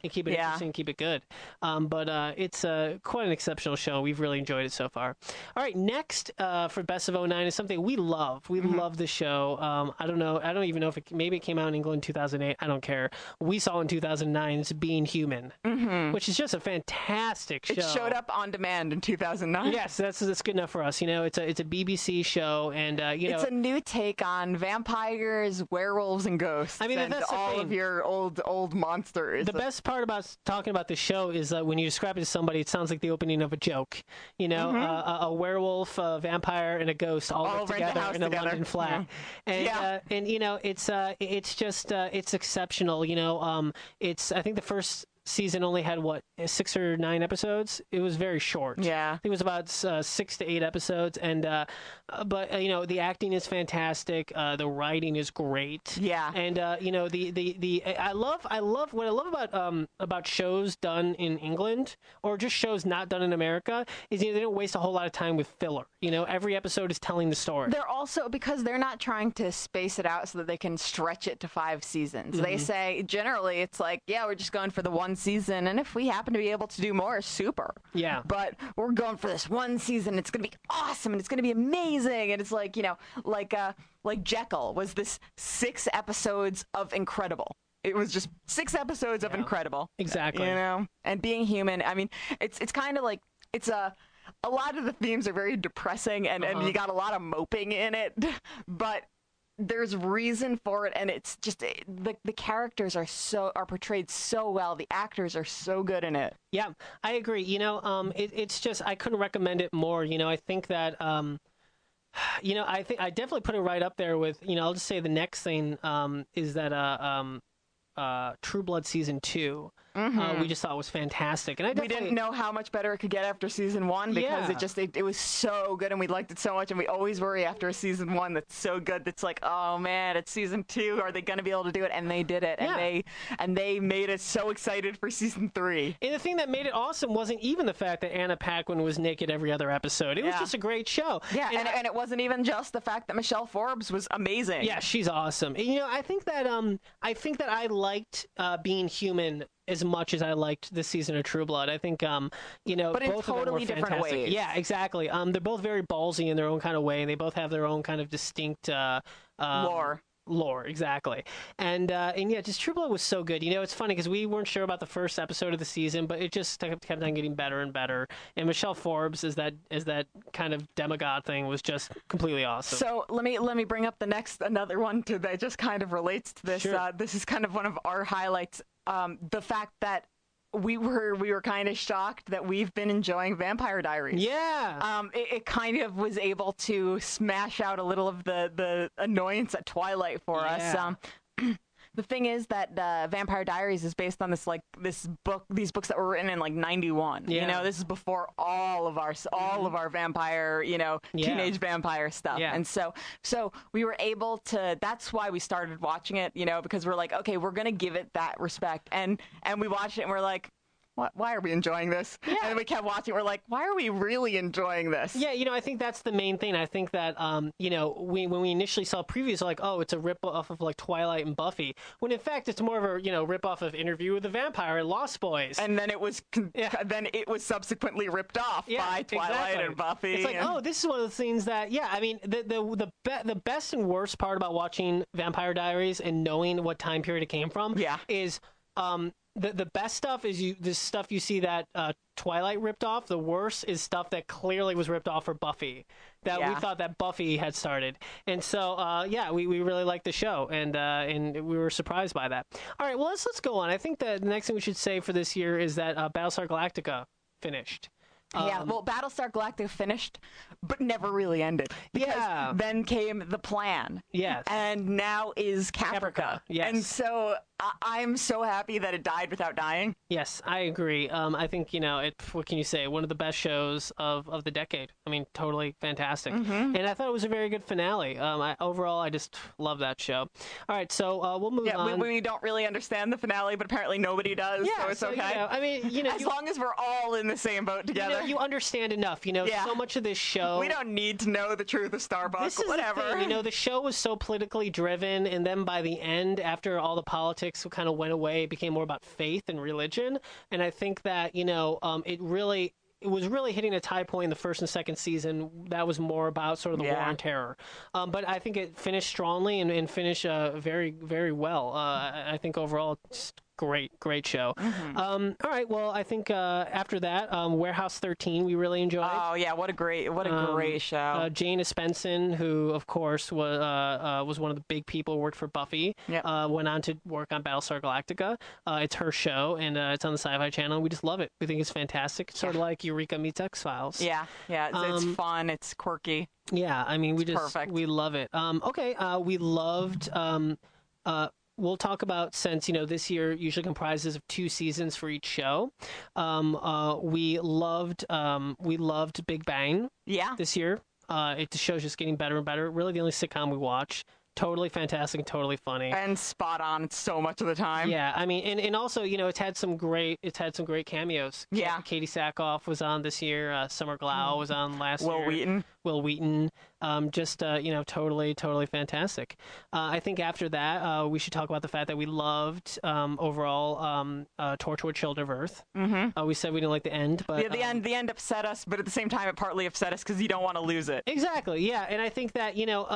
and keep it interesting, keep it good. But it's quite an exceptional show. We've really enjoyed it so far. All right, next for Best of '09 is something we love. We love the show. I don't know. I don't even know if maybe it came out in England in 2008. I don't care. We saw in 2009 it's Being Human, which is just a fantastic show. It showed up on demand in 2009. Yes, that's good enough for us. It's a BBC show, and it's a new take on vampires, werewolves, and ghosts. I mean, and that's all of your old monsters. The best part about talking about the show is that when you describe it to somebody, it sounds like the opening of a joke. A werewolf, a vampire, and a ghost all live together in a London flat. And it's just it's exceptional. It's I think the first season only had 6 or 9 episodes. It was very short. Yeah, I think it was about 6 to 8 episodes, and but the acting is fantastic. The writing is great. Yeah, and I love what I love about shows done in England or just shows not done in America is they don't waste a whole lot of time with filler. Every episode is telling the story. They're also, because they're not trying to space it out so that they can stretch it to 5 seasons. They say generally it's like, yeah, we're just going for the 1 season, and if we happen to be able to do more, super. Yeah. But we're going for this 1 season. It's going to be awesome, and it's going to be amazing. And it's like, like Jekyll was this 6 episodes of incredible. It was just 6 episodes of incredible. Exactly. And Being Human, I mean, it's kind of like, it's a lot of the themes are very depressing, and you got a lot of moping in it, but there's reason for it, and it's just the characters are portrayed so well. The actors are so good in it. Yeah, I agree. It's just I couldn't recommend it more. I think that I think I definitely put it right up there with I'll just say the next thing is that True Blood season 2. We just thought was fantastic, and we didn't know how much better it could get after season 1 because it was so good, and we liked it so much, and we always worry after a season 1 that's so good that's like, oh man, it's season 2. Are they going to be able to do it? And they did it, and they made us so excited for season 3. And the thing that made it awesome wasn't even the fact that Anna Paquin was naked every other episode. It was just a great show. Yeah, and it wasn't even just the fact that Michelle Forbes was amazing. Yeah, she's awesome. And, I think that I liked Being Human as much as I liked this season of True Blood. I think, but both in totally different ways. Yeah, exactly. They're both very ballsy in their own kind of way, and they both have their own kind of distinct lore, exactly. And just True Blood was so good. It's funny because we weren't sure about the first episode of the season, but it just kept on getting better and better. And Michelle Forbes as that kind of demigod thing was just completely awesome. So let me bring up another one that just kind of relates to this. Sure. This is kind of one of our highlights. The fact that we were kind of shocked that we've been enjoying Vampire Diaries. Yeah. It kind of was able to smash out a little of the annoyance at Twilight for us. The thing is that Vampire Diaries is based on these books that were written in 91. Yeah. This is before all of our vampire, teenage vampire stuff. Yeah. And so we were able to, that's why we started watching it, because we're like, okay, we're going to give it that respect. And we watched it and we're like, why are we enjoying this? Yeah. And then we kept watching. We're like, why are we really enjoying this? Yeah, I think that's the main thing. I think that, when we initially saw previews, like, oh, it's a rip-off of, Twilight and Buffy, when in fact it's more of a, rip-off of Interview with the Vampire and Lost Boys. And then it was subsequently ripped off by Twilight and Buffy. It's like, oh, this is one of the things that, the best and worst part about watching Vampire Diaries and knowing what time period it came from is... The best stuff is the stuff you see that Twilight ripped off. The worst is stuff that clearly was ripped off for Buffy, that we thought that Buffy had started. And so, we really liked the show, and we were surprised by that. All right, well, let's go on. I think that the next thing we should say for this year is that Battlestar Galactica finished. Well, Battlestar Galactica finished, but never really ended. Because then came The Plan. Yes. And now is Caprica. Yes. And so I'm so happy that it died without dying. Yes, I agree. I think, what can you say? One of the best shows of the decade. I mean, totally fantastic. Mm-hmm. And I thought it was a very good finale. Overall, I just love that show. All right, so we'll move on. We don't really understand the finale, but apparently nobody does, so it's okay. I mean, as long as we're all in the same boat together. you understand enough. Yeah. So much of this show. We don't need to know the truth of Starbucks. This is Whatever. the thing, the show was so politically driven, and then by the end, after all the politics kind of went away, it became more about faith and religion. And I think that it was really hitting a high point in the first and second season. That was more about sort of the war on terror. But I think it finished strongly and finished very, very well. I think overall, it's great show. All right, well, I think after that, Warehouse 13 we really enjoyed. Oh yeah, what a great show. Jane Espenson, who of course was one of the big people who worked for Buffy, went on to work on Battlestar Galactica. It's her show, and it's on the Sci-Fi Channel. We just love it. We think it's fantastic. It's sort of like Eureka meets X-Files. Yeah, it's fun. It's quirky. Yeah, I mean, Perfect. we love it. Okay, we loved. We'll talk about, since this year usually comprises of 2 seasons for each show. We loved Big Bang. Yeah. This year, the show's just getting better and better. Really, the only sitcom we watch. Totally fantastic and totally funny and spot on so much of the time. Yeah, I mean, and also it's had some great cameos. Yeah, Katie Sackhoff was on this year. Summer Glau was on last year. Will Wheaton, totally fantastic. I think after that, we should talk about the fact that we loved overall Torchwood: Children of Earth. We said we didn't like the end, but the end upset us, but at the same time, it partly upset us because you don't want to lose it. Exactly. Yeah, and I think that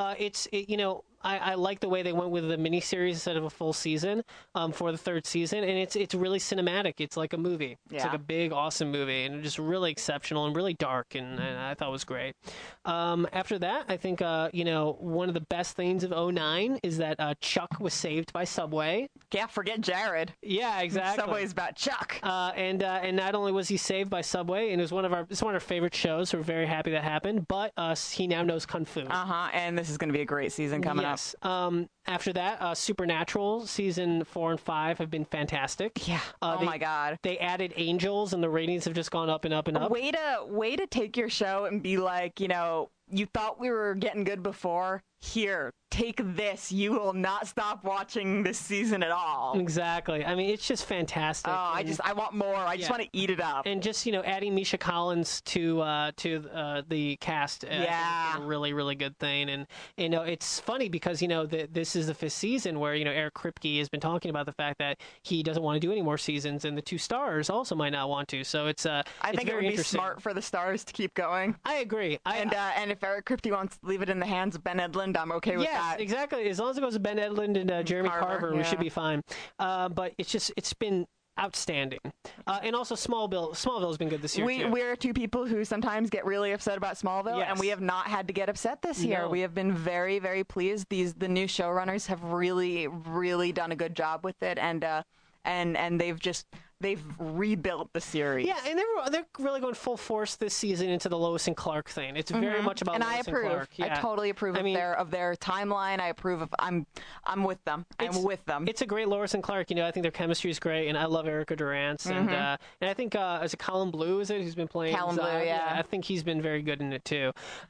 I like the way they went with the miniseries instead of a full season for the 3rd season, and it's really cinematic. It's like a movie. It's like a big, awesome movie, and just really exceptional and really dark, and I thought it was great. After that, I think one of the best things of 2009 is that Chuck was saved by Subway. Yeah, forget Jared. Yeah, exactly. Subway's about Chuck. And not only was he saved by Subway, and it's one of our favorite shows, so we're very happy that happened. But he now knows Kung Fu. And this is going to be a great season coming up. After that, Supernatural season 4 and 5 have been fantastic. Yeah. My God. They added Angels, and the ratings have just gone up and up and up. Way to take your show and be like, you thought we were getting good before. Here, take this. You will not stop watching this season at all. Exactly. I mean, it's just fantastic. Oh, I want more. I just want to eat it up. And just adding Misha Collins to the cast, is a really, really good thing. And it's funny because this is the 5th season where Eric Kripke has been talking about the fact that he doesn't want to do any more seasons, and the 2 stars also might not want to. So it's I think it would be smart for the stars to keep going. I agree. And if Eric Kripke wants to leave it in the hands of Ben Edlund, I'm okay with that. Yes, exactly. As long as it goes to Ben Edlund and Jeremy Carver, we should be fine. But it's been outstanding. And also Smallville's been good this year, too. We're 2 people who sometimes get really upset about Smallville, and we have not had to get upset this year. We have been very, very pleased. The new showrunners have really, really done a good job with it, and they've rebuilt the series. Yeah, and they're really going full force this season into the Lois and Clark thing. It's very much about Lois and Clark. I totally approve of their timeline. I approve of. I'm with them. I'm with them. It's a great Lois and Clark. I think their chemistry is great, and I love Erica Durance, and I think is it Colin Blue? Is it who's been playing? Colin Blue, yeah. I think he's been very good in it too.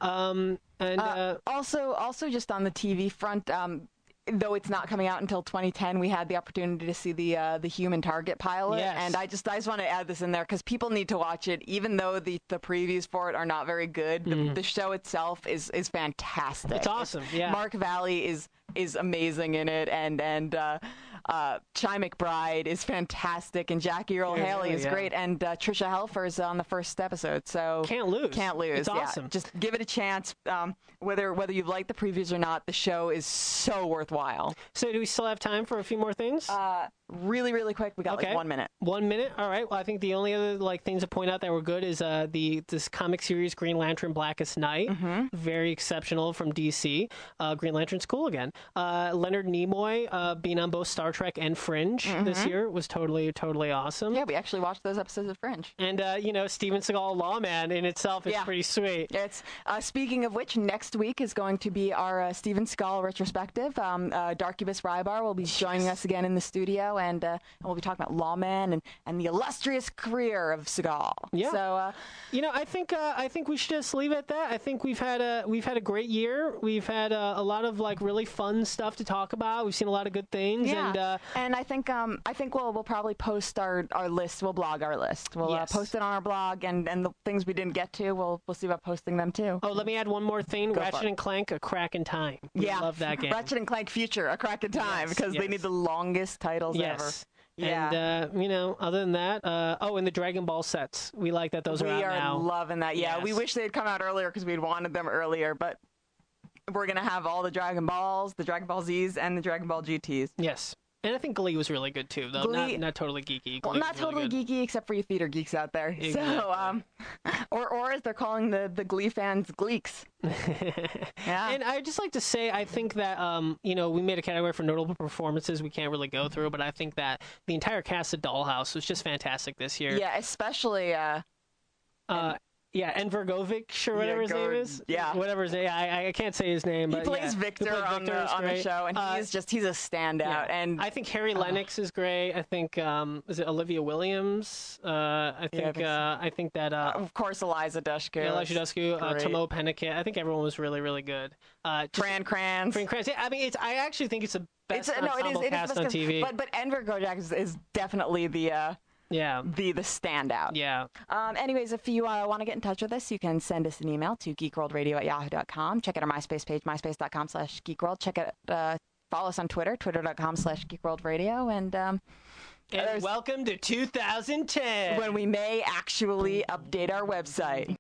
Also, just on the TV front. Though it's not coming out until 2010, we had the opportunity to see the Human Target pilot, and I just want to add this in there because people need to watch it. Even though the previews for it are not very good, the show itself is fantastic. It's awesome. Yeah, Mark Valley is amazing in it, and Chi McBride is fantastic, and Jackie Earle Haley is great, and Tricia Helfer is on the first episode, so can't lose. It's awesome. Just give it a chance. Whether you like the previews or not, the show is so worthwhile. So do we still have time for a few more things? Really, really quick. We got 1 minute. 1 minute. All right. Well, I think the only other things to point out that were good is this comic series Green Lantern Blackest Night, very exceptional from DC. Green Lantern's cool again. Leonard Nimoy being on both Star Trek and Fringe this year was totally awesome. Yeah, we actually watched those episodes of Fringe. And Steven Seagal Lawman in itself is pretty sweet. It's speaking of which, next week is going to be our Steven Seagal retrospective. Darkubus Rybar will be joining us again in the studio. Radio, and we'll be talking about Lawman and the illustrious career of Seagal. Yeah. So, I think we should just leave it at that. I think we've had a great year. We've had a lot of like really fun stuff to talk about. We've seen a lot of good things. Yeah. And I think we'll probably post our list. We'll blog our list. We'll post it on our blog, and the things we didn't get to, we'll see about posting them too. Oh, let me add one more thing. Ratchet and Clank, A Crack in Time. We love that game. Ratchet and Clank Future, A Crack in Time, because they need the longest titles ever. Yeah. And, other than that, and the Dragon Ball sets. We like that those are out now. We are loving that. Yeah, we wish they'd come out earlier because we'd wanted them earlier, but we're going to have all the Dragon Balls, the Dragon Ball Zs, and the Dragon Ball GTs. Yes. And I think Glee was really good, too, though. Not totally geeky. Well, not totally geeky, except for you theater geeks out there. Exactly. So, or as they're calling the Glee fans, Gleeks. Yeah. And I'd just like to say, I think that, we made a category for notable performances we can't really go through, but I think that the entire cast of Dollhouse was just fantastic this year. Yeah, especially... Enver Govic, or whatever his name is. Yeah. Whatever his name. I can't say his name. But he plays Victor on the show, and he's a standout. Yeah. And I think Harry Lennox is great. I think is it Olivia Williams? I think that of course Eliza Dushku. Tomo Pennicott. I think everyone was really, really good. Fran Kranz. Yeah, I mean, I actually think it's the best ensemble cast on TV. But Enver Govic is definitely the standout. Yeah. Anyways, if you want to get in touch with us, you can send us an email to geekworldradio@yahoo.com. Check out our MySpace page, myspace.com/geekworld. Check out, follow us on Twitter, twitter.com/geekworldradio. And welcome to 2010, when we may actually update our website.